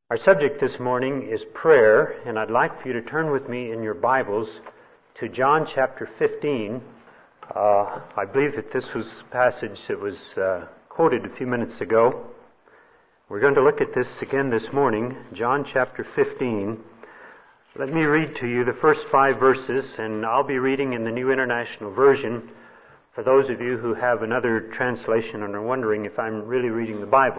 Our subject this morning is prayer, and I'd like for you to turn with me in your Bibles to John chapter 15. I believe that this was a passage that was quoted a few minutes ago. We're going to look at this again this morning, John chapter 15. Let me read to you the first 5 verses, and I'll be reading in the New International Version for those of you who have another translation and are wondering if I'm really reading the Bible.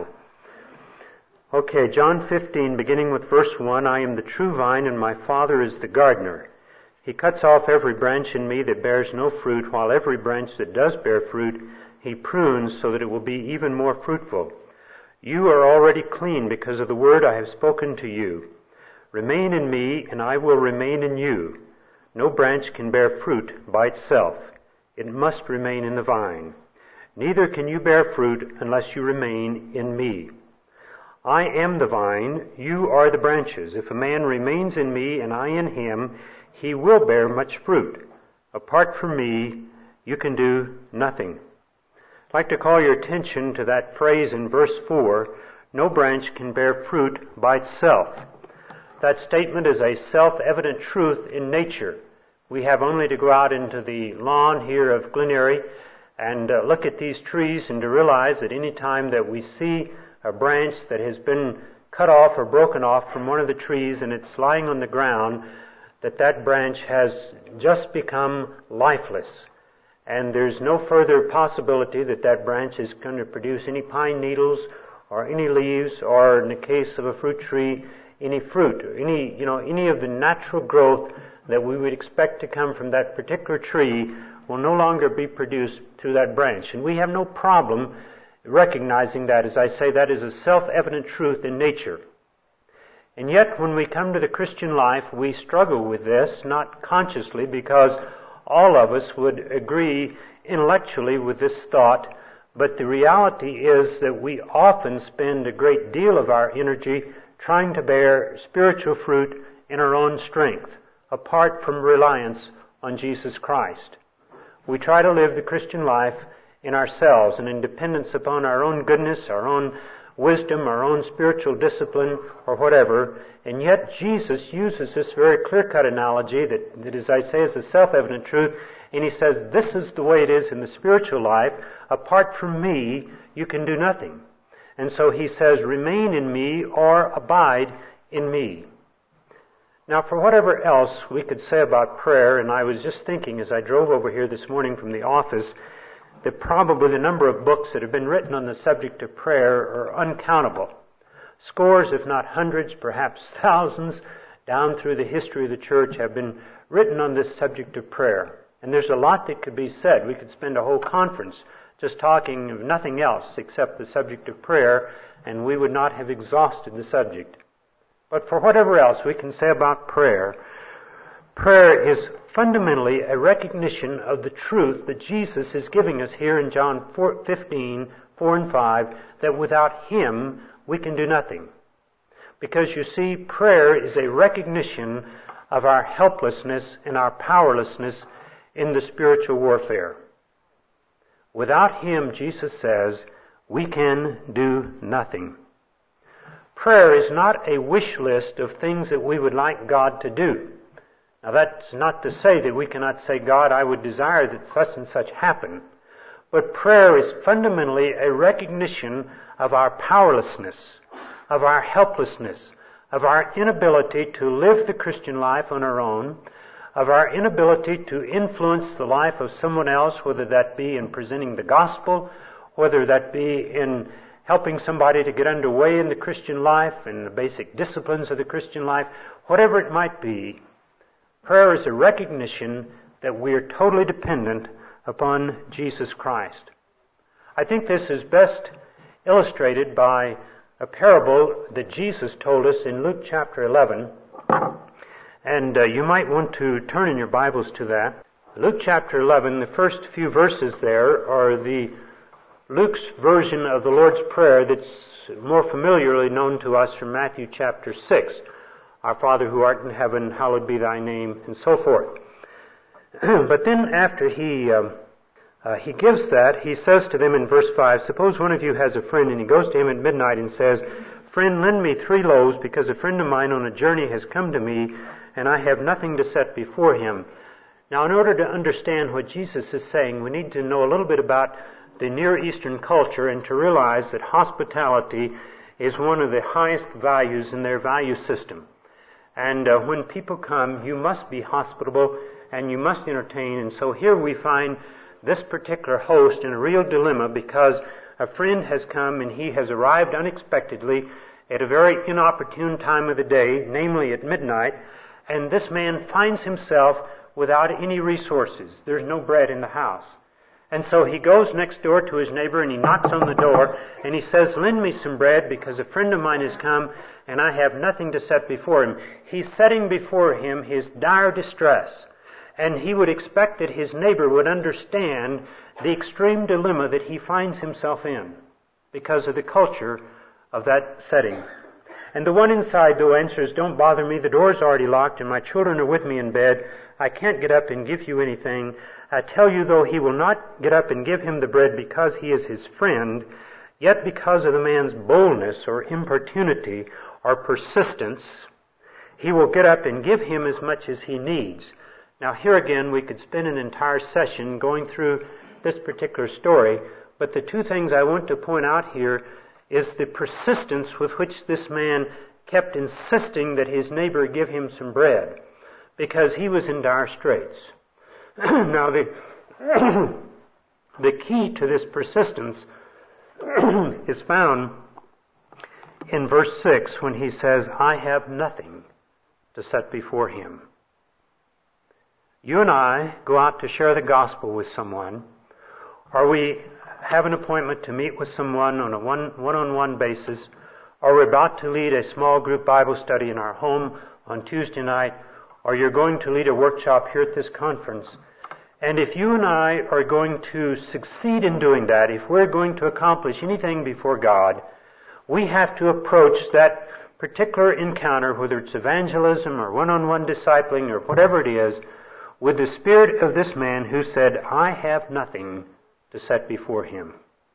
Okay, John 15, beginning with verse 1, I am the true vine, and my Father is the gardener. He cuts off every branch in me that bears no fruit, while every branch that does bear fruit, he prunes so that it will be even more fruitful. You are already clean because of the word I have spoken to you. Remain in me, and I will remain in you. No branch can bear fruit by itself. It must remain in the vine. Neither can you bear fruit unless you remain in me. I am the vine, you are the branches. If a man remains in me and I in him, he will bear much fruit. Apart from me, you can do nothing. I'd like to call your attention to that phrase in verse 4, no branch can bear fruit by itself. That statement is a self-evident truth in nature. We have only to go out into the lawn here of Glen Eyrie and look at these trees and to realize that any time that we see a branch that has been cut off or broken off from one of the trees and it's lying on the ground, that branch has just become lifeless. And there's no further possibility that branch is going to produce any pine needles or any leaves or, in the case of a fruit tree, any fruit or any of the natural growth that we would expect to come from that particular tree will no longer be produced through that branch. And we have no problem recognizing that. As I say, that is a self-evident truth in nature. And yet, when we come to the Christian life, we struggle with this, not consciously, because all of us would agree intellectually with this thought, but the reality is that we often spend a great deal of our energy trying to bear spiritual fruit in our own strength, apart from reliance on Jesus Christ. We try to live the Christian life in ourselves and in dependence upon our own goodness, our own wisdom, our own spiritual discipline, or whatever. And yet Jesus uses this very clear-cut analogy that, as I say, is a self-evident truth. And he says, this is the way it is in the spiritual life. Apart from me, you can do nothing. And so he says, remain in me or abide in me. Now, for whatever else we could say about prayer, and I was just thinking as I drove over here this morning from the office, that probably the number of books that have been written on the subject of prayer are uncountable. Scores, if not hundreds, perhaps thousands, down through the history of the church have been written on this subject of prayer. And there's a lot that could be said. We could spend a whole conference just talking of nothing else except the subject of prayer, and we would not have exhausted the subject. But for whatever else we can say about prayer, prayer is fundamentally a recognition of the truth that Jesus is giving us here in John 15, 4 and 5, that without Him we can do nothing. Because you see, prayer is a recognition of our helplessness and our powerlessness in the spiritual warfare. Without Him, Jesus says, we can do nothing. Prayer is not a wish list of things that we would like God to do. Now, that's not to say that we cannot say, God, I would desire that such and such happen. But prayer is fundamentally a recognition of our powerlessness, of our helplessness, of our inability to live the Christian life on our own, of our inability to influence the life of someone else, whether that be in presenting the gospel, whether that be in helping somebody to get underway in the Christian life and the basic disciplines of the Christian life, whatever it might be. Prayer is a recognition that we are totally dependent upon Jesus Christ. I think this is best illustrated by a parable that Jesus told us in Luke chapter 11. And you might want to turn in your Bibles to that. Luke chapter 11, the first few verses there are Luke's version of the Lord's Prayer that's more familiarly known to us from Matthew chapter 6. Our Father who art in heaven, hallowed be thy name, and so forth. But then after he gives that, he says to them in verse 5, suppose one of you has a friend and he goes to him at midnight and says, "Friend, lend me 3 loaves, because a friend of mine on a journey has come to me, and I have nothing to set before him." Now, in order to understand what Jesus is saying, we need to know a little bit about the Near Eastern culture and to realize that hospitality is one of the highest values in their value system. And when people come, you must be hospitable and you must entertain. And so here we find this particular host in a real dilemma, because a friend has come and he has arrived unexpectedly at a very inopportune time of the day, namely at midnight, and this man finds himself without any resources. There's no bread in the house. And so he goes next door to his neighbor and he knocks on the door and he says, "Lend me some bread, because a friend of mine has come and I have nothing to set before him." He's setting before him his dire distress. And he would expect that his neighbor would understand the extreme dilemma that he finds himself in because of the culture of that setting. And the one inside, though, answers, "Don't bother me. The door's already locked and my children are with me in bed. I can't get up and give you anything. I tell you, though, he will not get up and give him the bread because he is his friend, yet because of the man's boldness or importunity or persistence, he will get up and give him as much as he needs." Now, here again, we could spend an entire session going through this particular story, but the 2 things I want to point out here is the persistence with which this man kept insisting that his neighbor give him some bread, because he was in dire straits. Now, the key to this persistence is found in verse 6 when he says, "I have nothing to set before him." You and I go out to share the gospel with someone, or we have an appointment to meet with someone on a one-on-one basis, or we're about to lead a small group Bible study in our home on Tuesday night, or you're going to lead a workshop here at this conference. And if you and I are going to succeed in doing that, if we're going to accomplish anything before God, we have to approach that particular encounter, whether it's evangelism or one-on-one discipling or whatever it is, with the spirit of this man who said, "I have nothing to set before him."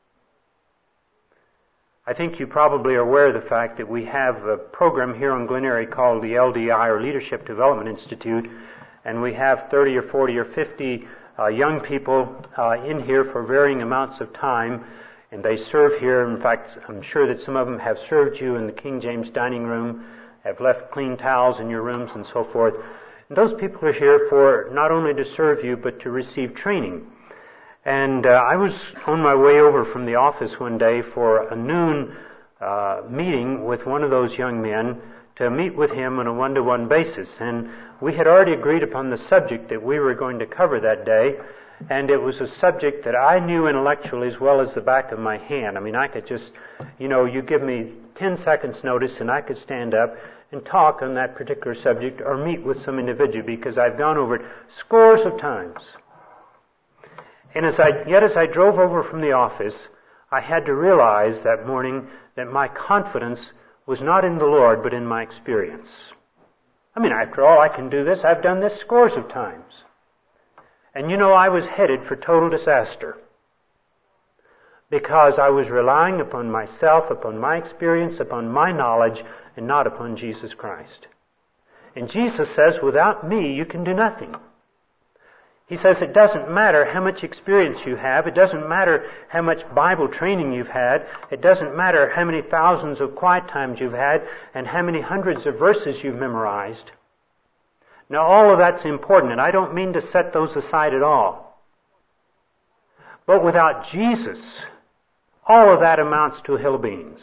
I think you probably are aware of the fact that we have a program here on Glen Eyrie called the LDI, or Leadership Development Institute, and we have 30 or 40 or 50 young people in here for varying amounts of time, and they serve here. In fact, I'm sure that some of them have served you in the King James dining room, have left clean towels in your rooms and so forth. And those people are here for not only to serve you, but to receive training. And I was on my way over from the office one day for a noon meeting with one of those young men to meet with him on a one-to-one basis. And we had already agreed upon the subject that we were going to cover that day, and it was a subject that I knew intellectually as well as the back of my hand. I mean, I could just, you give me 10 seconds notice and I could stand up and talk on that particular subject or meet with some individual, because I've gone over it scores of times. And as I drove over from the office, I had to realize that morning that my confidence was not in the Lord, but in my experience. I mean, after all, I can do this. I've done this scores of times. And I was headed for total disaster, because I was relying upon myself, upon my experience, upon my knowledge, and not upon Jesus Christ. And Jesus says, without me, you can do nothing. He says it doesn't matter how much experience you have. It doesn't matter how much Bible training you've had. It doesn't matter how many thousands of quiet times you've had and how many hundreds of verses you've memorized. Now, all of that's important, and I don't mean to set those aside at all. But without Jesus, all of that amounts to a hill of beans.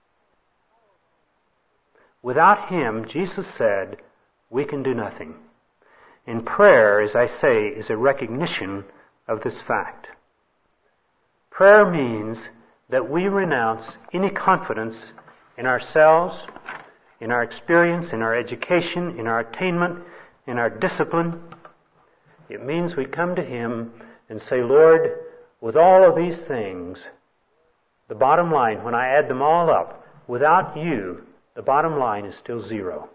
Without Him, Jesus said, we can do nothing. And prayer, as I say, is a recognition of this fact. Prayer means that we renounce any confidence in ourselves, in our experience, in our education, in our attainment, in our discipline. It means we come to Him and say, Lord, with all of these things, the bottom line, when I add them all up, without you, the bottom line is still zero.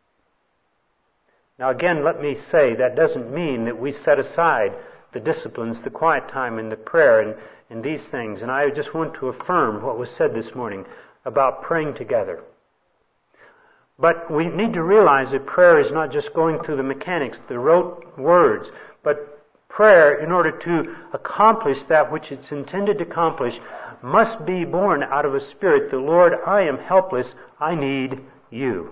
Now again, let me say that doesn't mean that we set aside the disciplines, the quiet time and the prayer and these things. And I just want to affirm what was said this morning about praying together. But we need to realize that prayer is not just going through the mechanics, the rote words, but prayer, in order to accomplish that which it's intended to accomplish, must be born out of a spirit that, Lord, I am helpless, I need you.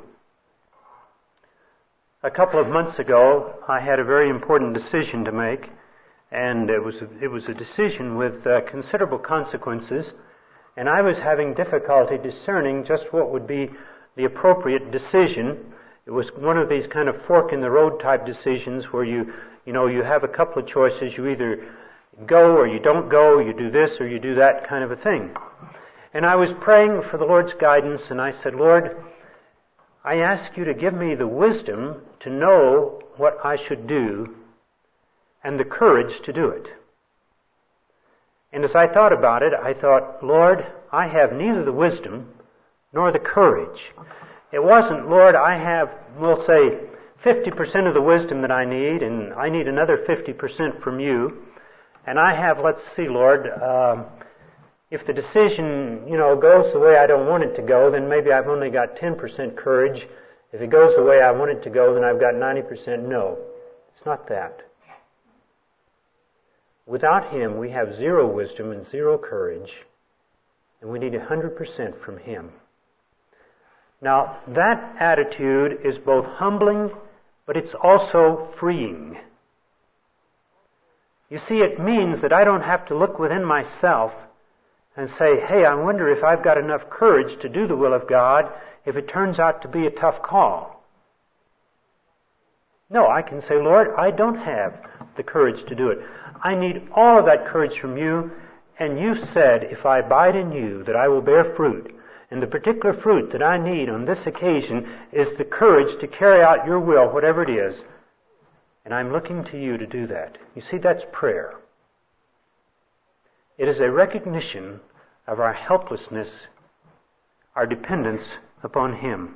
A couple of months ago, I had a very important decision to make, and it was a decision with considerable consequences, and I was having difficulty discerning just what would be the appropriate decision. It was one of these kind of fork in the road type decisions where you have a couple of choices. You either go or you don't go, you do this or you do that kind of a thing. And I was praying for the Lord's guidance, and I said, Lord, I ask you to give me the wisdom to know what I should do and the courage to do it. And as I thought about it, I thought, Lord, I have neither the wisdom nor the courage. It wasn't, Lord, I have, we'll say, 50% of the wisdom that I need, and I need another 50% from you. And I have, let's see, Lord, if the decision, goes the way I don't want it to go, then maybe I've only got 10% courage. If it goes the way I want it to go, then I've got 90% no. It's not that. Without Him, we have zero wisdom and zero courage, and we need 100% from Him. Now, that attitude is both humbling, but it's also freeing. You see, it means that I don't have to look within myself and say, hey, I wonder if I've got enough courage to do the will of God if it turns out to be a tough call. No, I can say, Lord, I don't have the courage to do it. I need all of that courage from you, and you said, if I abide in you, that I will bear fruit. And the particular fruit that I need on this occasion is the courage to carry out your will, whatever it is. And I'm looking to you to do that. You see, that's prayer. It is a recognition of our helplessness, our dependence upon Him.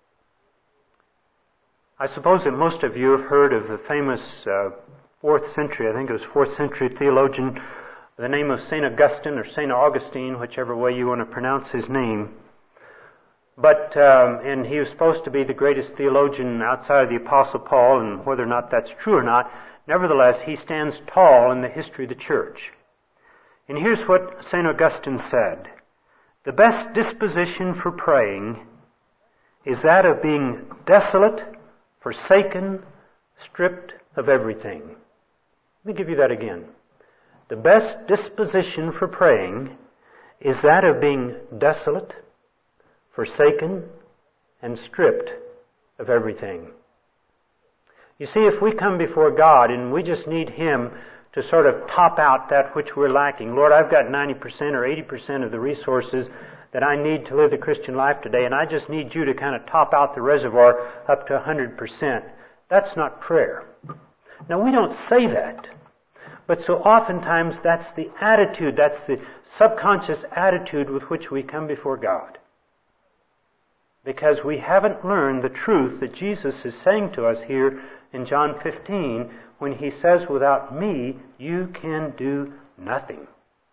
I suppose that most of you have heard of the famous 4th century, I think it was 4th century theologian, the name of St. Augustine or St. Augustine, whichever way you want to pronounce his name. But, and he was supposed to be the greatest theologian outside of the Apostle Paul, and whether or not that's true or not, nevertheless, he stands tall in the history of the church. And here's what St. Augustine said. The best disposition for praying is that of being desolate, forsaken, stripped of everything. Let me give you that again. The best disposition for praying is that of being desolate, forsaken, and stripped of everything. You see, if we come before God and we just need Him to sort of top out that which we're lacking, Lord, I've got 90% or 80% of the resources that I need to live the Christian life today, and I just need you to kind of top out the reservoir up to 100%. That's not prayer. Now, we don't say that, but so oftentimes that's the attitude, that's the subconscious attitude with which we come before God. Because we haven't learned the truth that Jesus is saying to us here in John 15 when He says, without me, you can do nothing.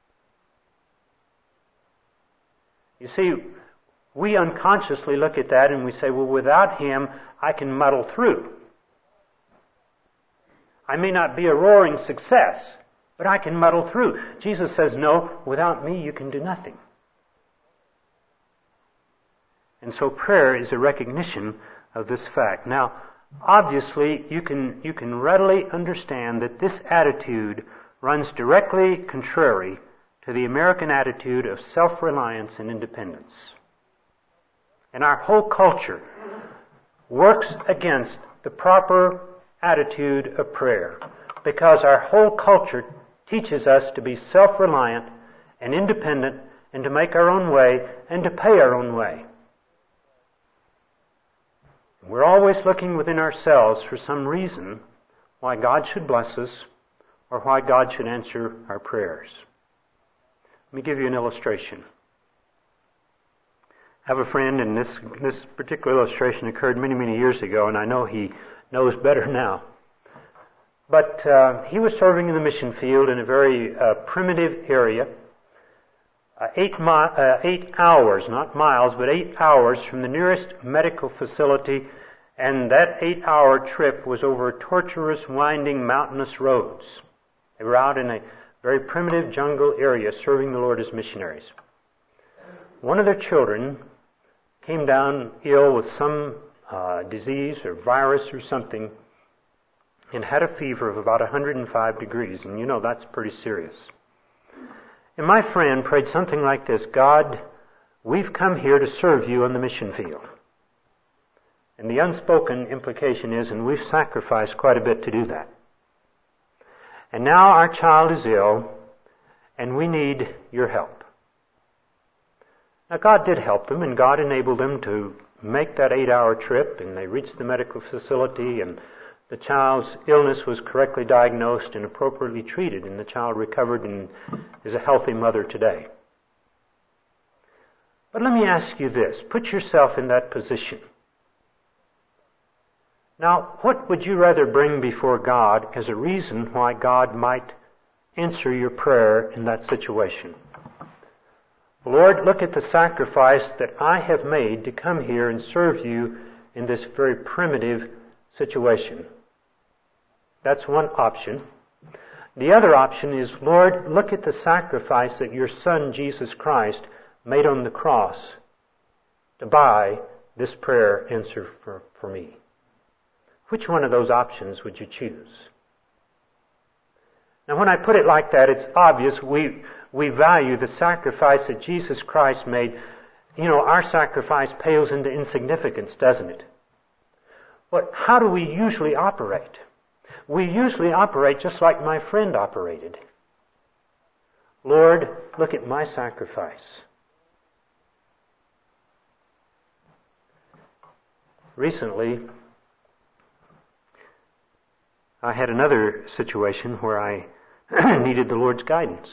You see, we unconsciously look at that and we say, well, without Him, I can muddle through. I may not be a roaring success, but I can muddle through. Jesus says, no, without me, you can do nothing. And so prayer is a recognition of this fact. Now, obviously, you can readily understand that this attitude runs directly contrary to the American attitude of self-reliance and independence. And our whole culture works against the proper attitude of prayer because our whole culture teaches us to be self-reliant and independent and to make our own way and to pay our own way. We're always looking within ourselves for some reason why God should bless us or why God should answer our prayers. Let me give you an illustration. I have a friend, and this particular illustration occurred many, many years ago, and I know he knows better now. But he was serving in the mission field in a very primitive area, 8 hours, not miles, but 8 hours from the nearest medical facility, and that 8-hour trip was over tortuous, winding, mountainous roads. They were out in a very primitive jungle area serving the Lord as missionaries. One of their children came down ill with some disease or virus or something and had a fever of about 105 degrees, and you know that's pretty serious. And my friend prayed something like this: God, we've come here to serve you on the mission field. And the unspoken implication is, and we've sacrificed quite a bit to do that. And now our child is ill, and we need your help. Now God did help them, and God enabled them to make that 8-hour trip, and they reached the medical facility, and the child's illness was correctly diagnosed and appropriately treated, and the child recovered and is a healthy mother today. But let me ask you this. Put yourself in that position. Now, what would you rather bring before God as a reason why God might answer your prayer in that situation? Lord, look at the sacrifice that I have made to come here and serve you in this very primitive situation. That's one option. The other option is, Lord, look at the sacrifice that your Son, Jesus Christ, made on the cross to buy this prayer answer for me. Which one of those options would you choose? Now, when I put it like that, it's obvious we value the sacrifice that Jesus Christ made. You know, our sacrifice pales into insignificance, doesn't it? But how do we usually operate? We usually operate just like my friend operated. Lord, look at my sacrifice. Recently, I had another situation where I needed the Lord's guidance.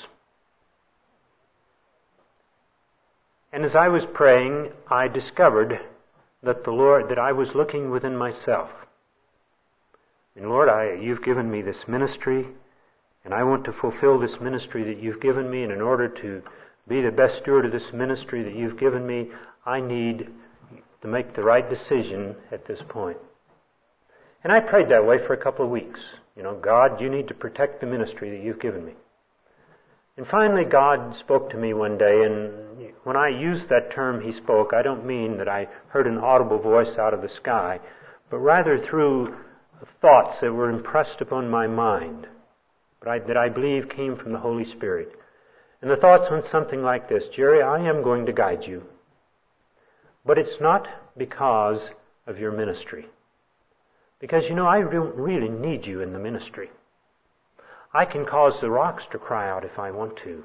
And as I was praying, I discovered that that I was looking within myself. And Lord, you've given me this ministry, and I want to fulfill this ministry that you've given me, and in order to be the best steward of this ministry that you've given me, I need to make the right decision at this point. And I prayed that way for a couple of weeks. You know, God, you need to protect the ministry that you've given me. And finally, God spoke to me one day, and when I use that term, He spoke, I don't mean that I heard an audible voice out of the sky, but rather through thoughts that were impressed upon my mind, that I believe came from the Holy Spirit. And the thoughts went something like this: Jerry, I am going to guide you, but it's not because of your ministry. Because, you know, I don't really need you in the ministry. I can cause the rocks to cry out if I want to.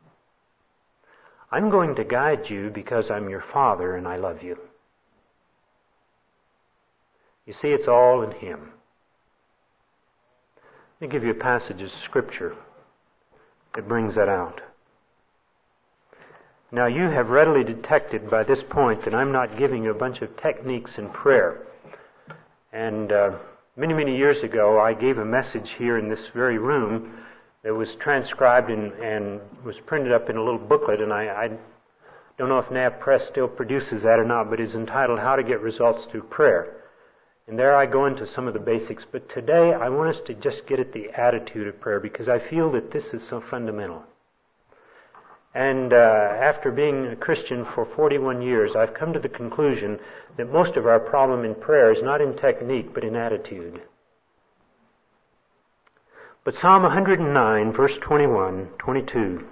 I'm going to guide you because I'm your Father and I love you. You see, it's all in Him. Let me give you a passage of Scripture that brings that out. Now, you have readily detected by this point that I'm not giving you a bunch of techniques in prayer. And many, many years ago, I gave a message here in this very room that was transcribed and was printed up in a little booklet, and I don't know if NAB Press still produces that or not, but it's entitled How to Get Results Through Prayer. And there I go into some of the basics. But today I want us to just get at the attitude of prayer, because I feel that this is so fundamental. And after being a Christian for 41 years, I've come to the conclusion that most of our problem in prayer is not in technique, but in attitude. But Psalm 109, verse 21, 22.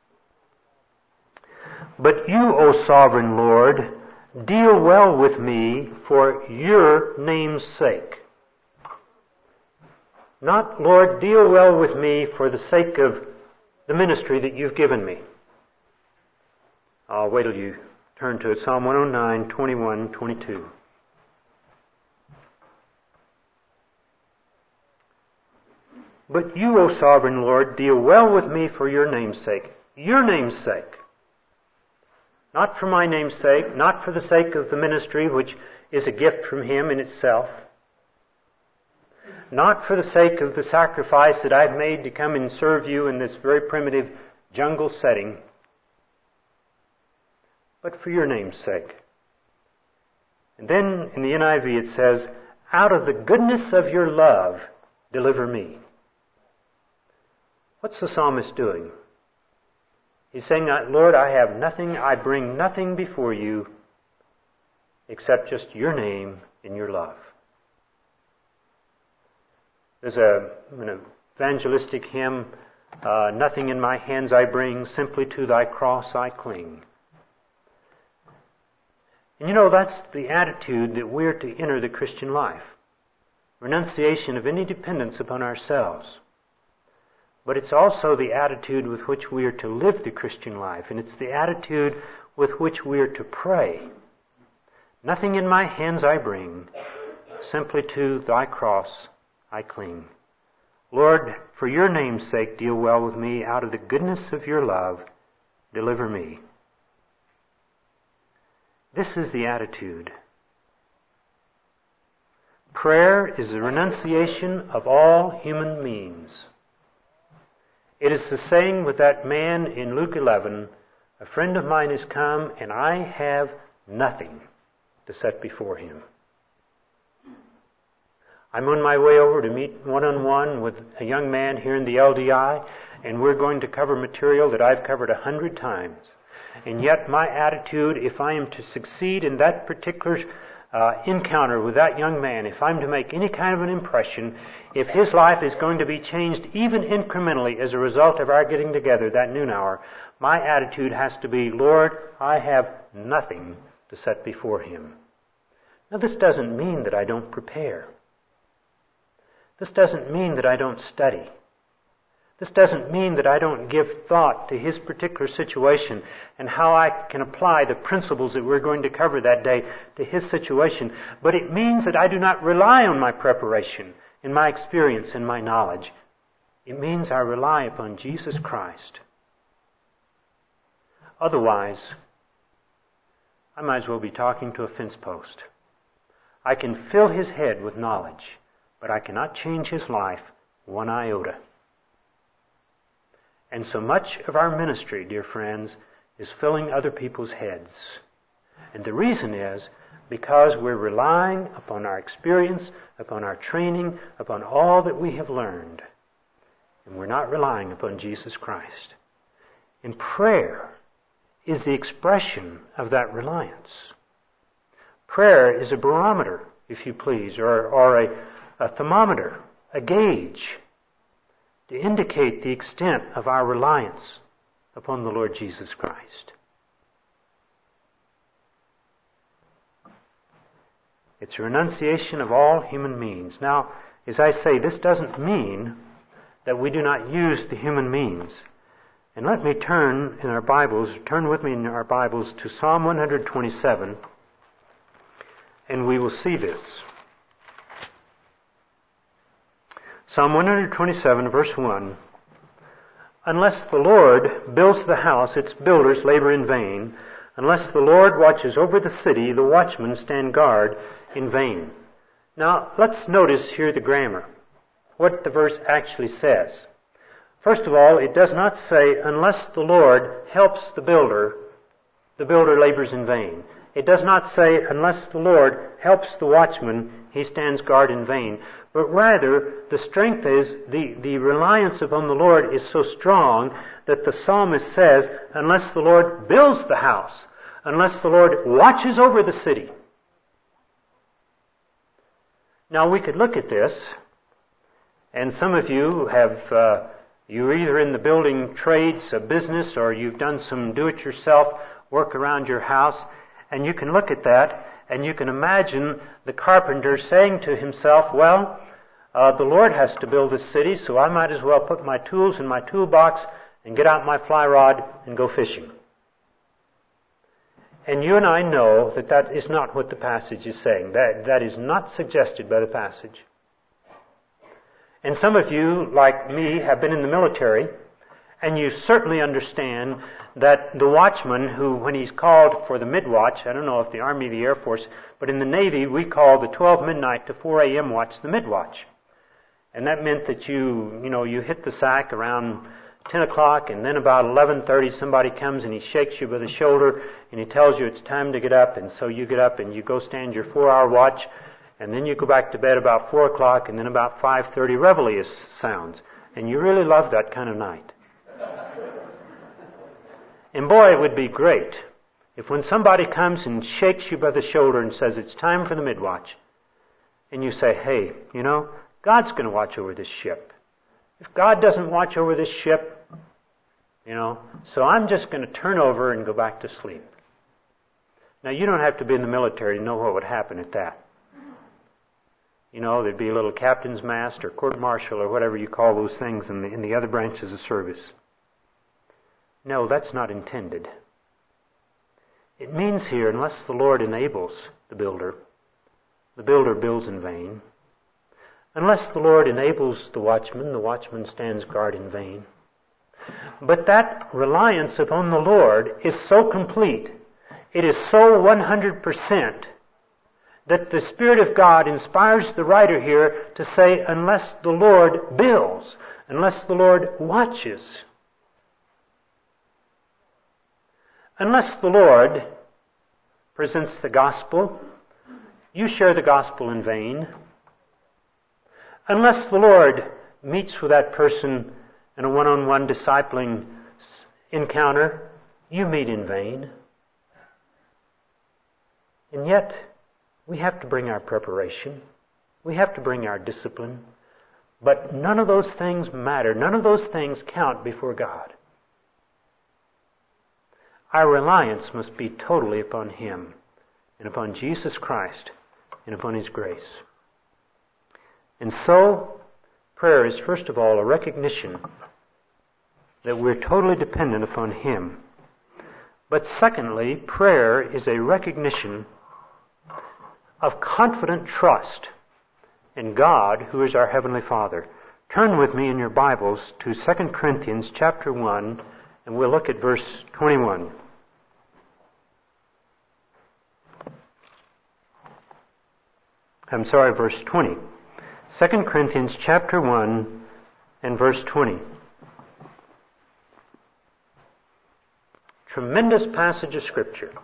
But you, O sovereign Lord, deal well with me for your name's sake. Not, Lord, deal well with me for the sake of the ministry that you've given me. I'll wait till you turn to it. Psalm 109, 21, 22. But you, O sovereign Lord, deal well with me for your name's sake. Your name's sake. Not for my name's sake, not for the sake of the ministry, which is a gift from Him in itself. Not for the sake of the sacrifice that I've made to come and serve you in this very primitive jungle setting. but for your name's sake. And then in the NIV it says, out of the goodness of your love, deliver me. What's the psalmist doing? He's saying, Lord, I have nothing, I bring nothing before you except just your name and your love. There's an evangelistic hymn, nothing in my hands I bring, simply to thy cross I cling. And you know, that's the attitude that we're to enter the Christian life. Renunciation of any dependence upon ourselves. But it's also the attitude with which we are to live the Christian life, and it's the attitude with which we are to pray. Nothing in my hands I bring, simply to thy cross I cling. Lord, for your name's sake, deal well with me. Out of the goodness of your love, deliver me. This is the attitude. Prayer is the renunciation of all human means. It is the saying with that man in Luke 11, a friend of mine has come and I have nothing to set before him. I'm on my way over to meet one-on-one with a young man here in the LDI, and we're going to cover material that I've covered 100 times. And yet my attitude, if I am to succeed in that particular encounter with that young man, if I'm to make any kind of an impression, if his life is going to be changed even incrementally as a result of our getting together that noon hour, my attitude has to be, Lord, I have nothing to set before him. Now this doesn't mean that I don't prepare. This doesn't mean that I don't study. This doesn't mean that I don't give thought to his particular situation and how I can apply the principles that we're going to cover that day to his situation. But it means that I do not rely on my preparation and my experience and my knowledge. It means I rely upon Jesus Christ. Otherwise, I might as well be talking to a fence post. I can fill his head with knowledge, but I cannot change his life one iota. And so much of our ministry, dear friends, is filling other people's heads. And the reason is because we're relying upon our experience, upon our training, upon all that we have learned. And we're not relying upon Jesus Christ. And prayer is the expression of that reliance. Prayer is a barometer, if you please, or a thermometer, a gauge, to indicate the extent of our reliance upon the Lord Jesus Christ. It's a renunciation of all human means. Now, as I say, this doesn't mean that we do not use the human means. And let me turn with me in our Bibles to Psalm 127, and we will see this. Psalm 127, verse 1. Unless the Lord builds the house, its builders labor in vain. Unless the Lord watches over the city, the watchmen stand guard in vain. Now, let's notice here the grammar, what the verse actually says. First of all, it does not say, unless the Lord helps the builder labors in vain. It does not say, unless the Lord helps the watchman, he stands guard in vain. But rather, the strength is, the reliance upon the Lord is so strong that the psalmist says, unless the Lord builds the house, unless the Lord watches over the city. Now we could look at this, and some of you have, you're either in the building trades, a business, or you've done some do-it-yourself work around your house, and you can look at that, and you can imagine the carpenter saying to himself, well, the Lord has to build this city, so I might as well put my tools in my toolbox and get out my fly rod and go fishing. And you and I know that that is not what the passage is saying. That is not suggested by the passage. And some of you, like me, have been in the military, and you certainly understand that the watchman who, when he's called for the mid-watch, I don't know if the Army, the Air Force, but in the Navy, we call the 12 midnight to 4 a.m. watch the mid-watch. And that meant that you hit the sack around 10 o'clock, and then about 11:30 somebody comes and he shakes you by the shoulder and he tells you it's time to get up, and so you get up and you go stand your 4-hour watch, and then you go back to bed about 4 o'clock, and then about 5:30 reveille sounds. And you really love that kind of night. And boy, it would be great if when somebody comes and shakes you by the shoulder and says it's time for the midwatch, and you say, hey, you know, God's going to watch over this ship. If God doesn't watch over this ship, you know, so I'm just going to turn over and go back to sleep. Now, you don't have to be in the military to know what would happen at that. You know, there'd be a little captain's mast or court-martial or whatever you call those things in the other branches of service. No, that's not intended. It means here, unless the Lord enables the builder builds in vain. Unless the Lord enables the watchman stands guard in vain. But that reliance upon the Lord is so complete, it is so 100%, that the Spirit of God inspires the writer here to say, unless the Lord builds, unless the Lord watches, unless the Lord presents the gospel, you share the gospel in vain. Unless the Lord meets with that person in a one-on-one discipling encounter, you meet in vain. And yet, we have to bring our preparation. We have to bring our discipline. But none of those things matter. None of those things count before God. Our reliance must be totally upon Him and upon Jesus Christ and upon His grace. And so, prayer is first of all a recognition that we're totally dependent upon Him. But secondly, prayer is a recognition of confident trust in God, who is our Heavenly Father. Turn with me in your Bibles to 2 Corinthians chapter 1, and we'll look at verse 21. Verse 20. 2 Corinthians chapter 1 and verse 20. Tremendous passage of Scripture.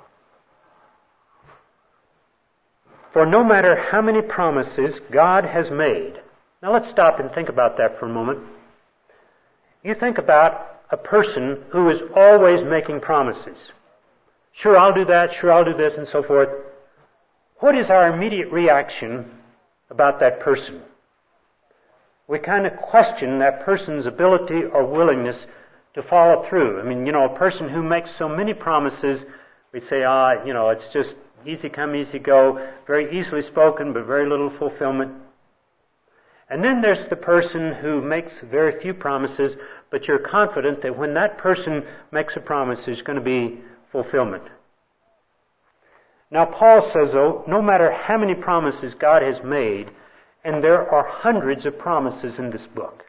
For no matter how many promises God has made. Now let's stop and think about that for a moment. You think about a person who is always making promises. Sure, I'll do that, sure, I'll do this, and so forth. What is our immediate reaction about that person? We kind of question that person's ability or willingness to follow through. I mean, you know, a person who makes so many promises, we say, it's just easy come, easy go, very easily spoken, but very little fulfillment. And then there's the person who makes very few promises, but you're confident that when that person makes a promise, there's going to be fulfillment. Now, Paul says, no matter how many promises God has made, and there are hundreds of promises in this book.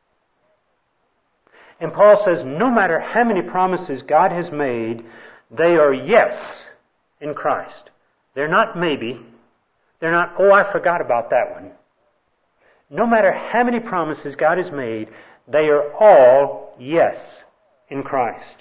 And Paul says, no matter how many promises God has made, they are yes in Christ. They're not maybe. They're not, I forgot about that one. No matter how many promises God has made, they are all yes in Christ.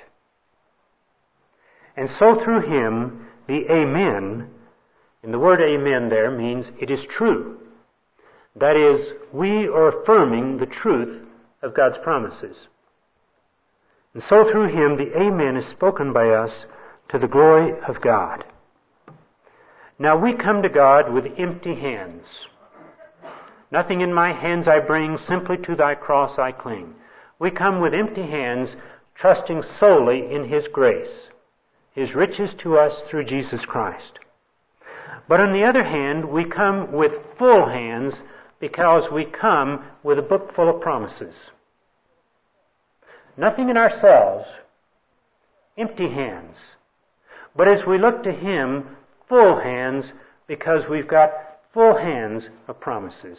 And so through Him, the Amen, and the word Amen there means it is true. That is, we are affirming the truth of God's promises. And so through Him, the Amen is spoken by us to the glory of God. Now we come to God with empty hands. Nothing in my hands I bring, simply to Thy cross I cling. We come with empty hands, trusting solely in His grace, His riches to us through Jesus Christ. But on the other hand, we come with full hands because we come with a book full of promises. Nothing in ourselves, empty hands. But as we look to Him, full hands, because we've got full hands of promises.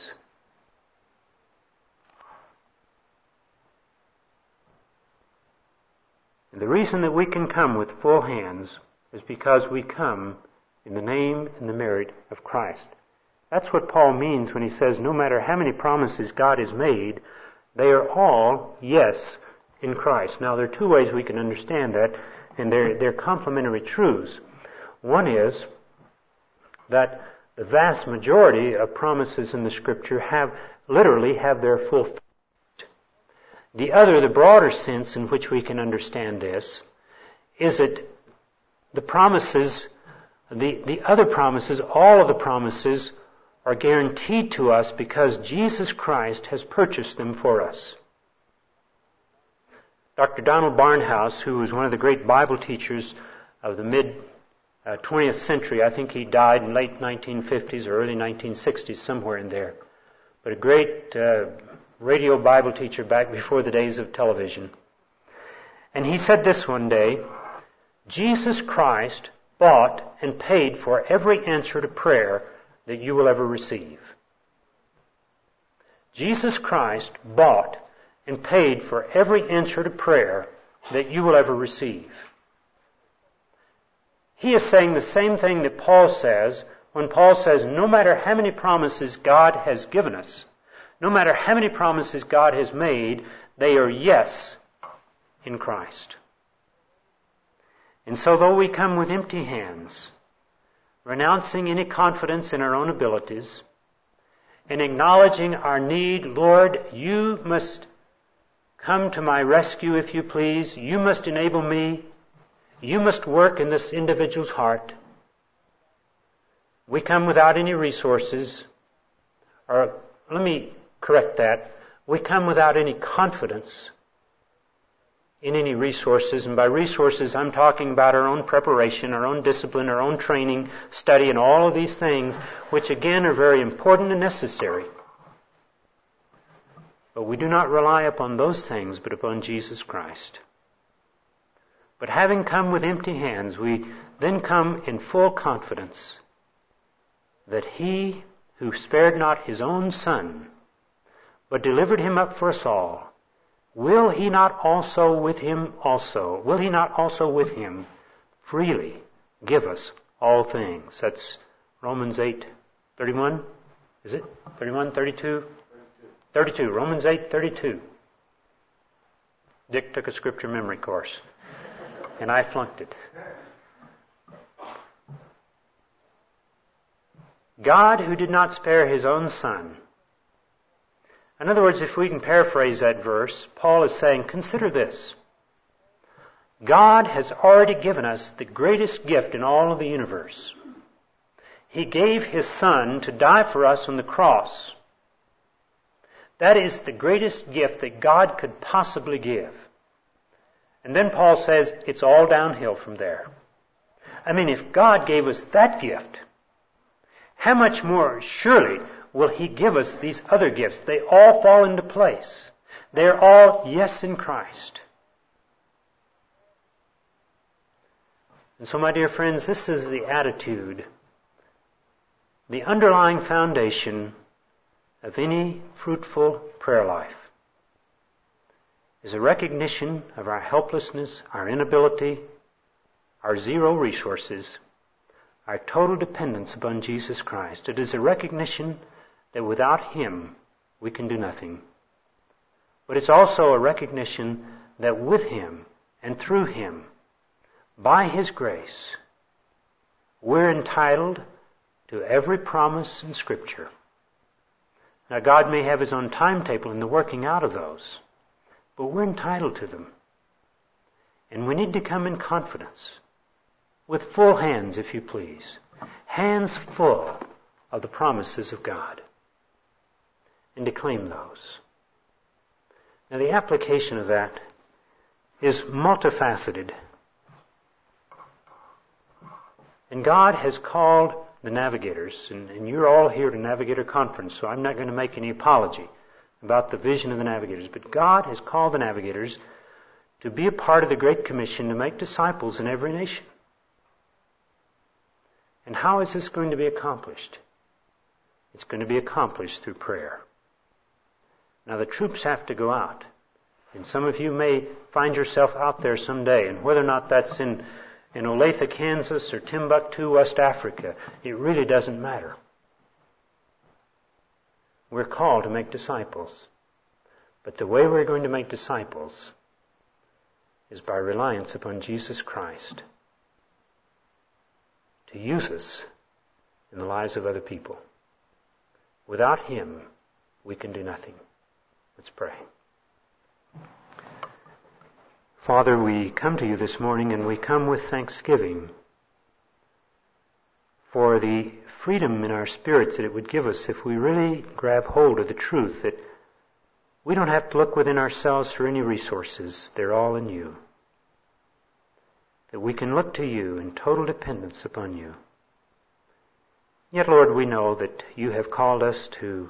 And the reason that we can come with full hands is because we come in the name and the merit of Christ. That's what Paul means when he says no matter how many promises God has made, they are all yes in Christ. Now, there are two ways we can understand that, and they're complementary truths. One is that the vast majority of promises in the Scripture literally have their fulfillment. The other, the broader sense in which we can understand this, is that the promises, the other promises, all of the promises, are guaranteed to us because Jesus Christ has purchased them for us. Dr. Donald Barnhouse, who was one of the great Bible teachers of the mid-20th century, I think he died in late 1950s or early 1960s, somewhere in there, but a great radio Bible teacher back before the days of television. And he said this one day, Jesus Christ bought and paid for every answer to prayer that you will ever receive. Jesus Christ bought and paid for every answer to prayer that you will ever receive. He is saying the same thing that Paul says when Paul says, no matter how many promises God has given us, no matter how many promises God has made, they are yes in Christ. And so though we come with empty hands, renouncing any confidence in our own abilities, and acknowledging our need, Lord, you must come to my rescue if you please. You must enable me. You must work in this individual's heart. We come without any resources, or let me correct that. We come without any confidence in any resources, and by resources I'm talking about our own preparation, our own discipline, our own training, study, and all of these things, which again are very important and necessary. But we do not rely upon those things, but upon Jesus Christ. But having come with empty hands, we then come in full confidence that He who spared not His own Son, but delivered Him up for us all, will He not also with Him freely give us all things? That's Romans 8:31. Is it? 31, 32? 32. Romans 8:32. Dick took a scripture memory course, and I flunked it. God who did not spare His own Son. In other words, if we can paraphrase that verse, Paul is saying, consider this. God has already given us the greatest gift in all of the universe. He gave His Son to die for us on the cross. That is the greatest gift that God could possibly give. And then Paul says, it's all downhill from there. I mean, if God gave us that gift, how much more surely will He give us these other gifts? They all fall into place. They're all yes in Christ. And so, my dear friends, this is the attitude, the underlying foundation of any fruitful prayer life, is a recognition of our helplessness, our inability, our zero resources, our total dependence upon Jesus Christ. It is a recognition that without Him we can do nothing. But it's also a recognition that with Him and through Him, by His grace, we're entitled to every promise in Scripture. Now, God may have His own timetable in the working out of those, but we're entitled to them. And we need to come in confidence, with full hands, if you please, hands full of the promises of God, and to claim those. Now, the application of that is multifaceted. And God has called the navigators, and you're all here at a Navigator Conference, so I'm not going to make any apology about the vision of the navigators. But God has called the navigators to be a part of the Great Commission to make disciples in every nation. And how is this going to be accomplished? It's going to be accomplished through prayer. Now, the troops have to go out. And some of you may find yourself out there someday, and whether or not that's in Olathe, Kansas, or Timbuktu, West Africa, it really doesn't matter. We're called to make disciples. But the way we're going to make disciples is by reliance upon Jesus Christ to use us in the lives of other people. Without Him, we can do nothing. Let's pray. Father, we come to you this morning, and we come with thanksgiving for the freedom in our spirits that it would give us if we really grab hold of the truth that we don't have to look within ourselves for any resources. They're all in you. That we can look to you in total dependence upon you. Yet, Lord, we know that you have called us to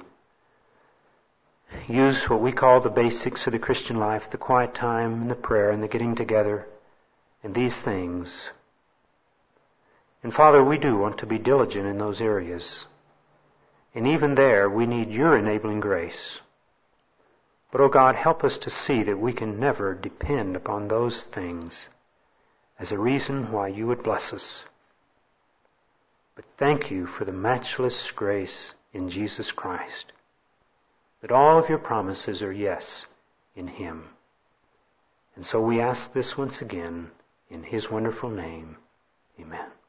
use what we call the basics of the Christian life, the quiet time and the prayer and the getting together and these things. And Father, we do want to be diligent in those areas. And even there, we need your enabling grace. But, oh God, help us to see that we can never depend upon those things as a reason why you would bless us. But thank you for the matchless grace in Jesus Christ, that all of your promises are yes in Him. And so we ask this once again in His wonderful name. Amen.